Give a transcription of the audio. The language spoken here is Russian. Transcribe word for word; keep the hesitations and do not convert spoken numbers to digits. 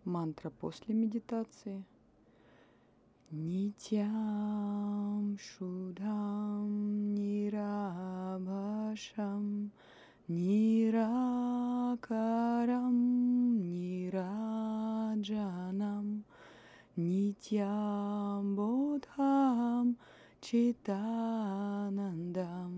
Мантра после медитации. Нитям шудхам нирабхашам ниракарам нираджанам нитям бодхам читанандам